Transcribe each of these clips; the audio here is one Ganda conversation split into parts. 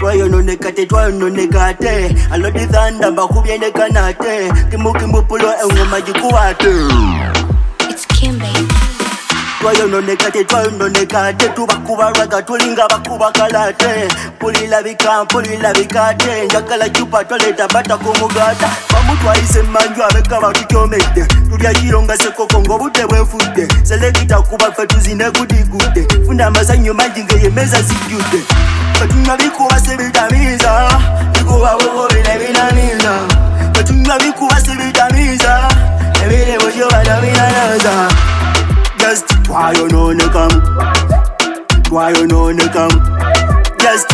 twayononekate alodithanda mbakubyendekanate kimukimupulo engoma jikuwate. It's Kim, baby. Twayononekate tubakubarwaga tulinga bakuba kalate pulila bikate njagala chupa twaleta bata kumugata bamutwayise manju abeka batukyomedde tulya kironga sekoko ng'obudde bwefudde selekita kuba ffe tuzine gudigudde funda amazanyo mangi ng'eyemeza zijjudde batunywa bikuba sibitamiza bikuba bukubira ebinamiza batunywa bikuba sibitamiza ebirebo byo banabinanaza. Just twayononekamu just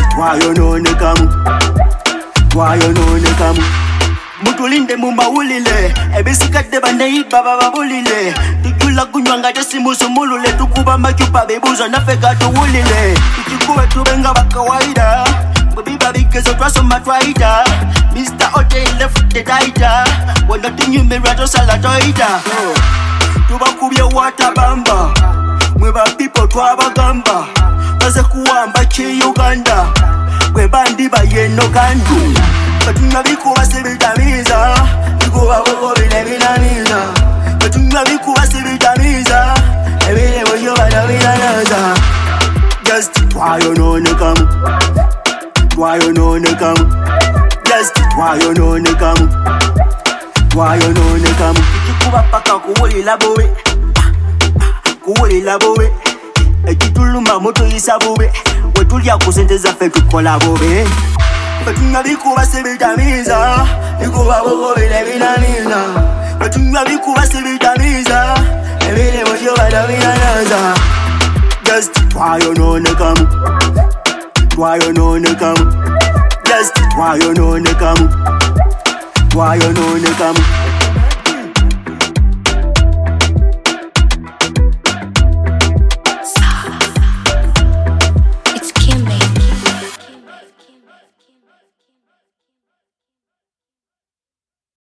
twayononekamu mutulinde mu mawulire ebisikadde baneiba bababulire tujula kunywa nga tesimusumulule tukuba macupa bibuzo naffe katuwulire tukikuwe tubenga bakawaida bwebiba bigezo twasoma twayita Mr. Hotel left the data wano tunyumirwa tosala toyita tubakubye watabamba mweba people twabagamba baze kuwamba Uganda bwebandi bayeno kandu batunywa bikuba sibitamiza bikuba bukubira ebinamiza batunywa bikuba sibitamiza ebirebo byo banabinanaza. Just twayononekamu just twayononekamu ikikuba paka kuwulila bobe ekituluma mutuyisa bube wetulya ku sente zaffe tukola bobe batunywa bikuba sibitamiza bikuba bukubira ebinamiza batunywa bikuba sibitamiza ebirebo byo banabinanaza. Just twayononekamu just twayononekamu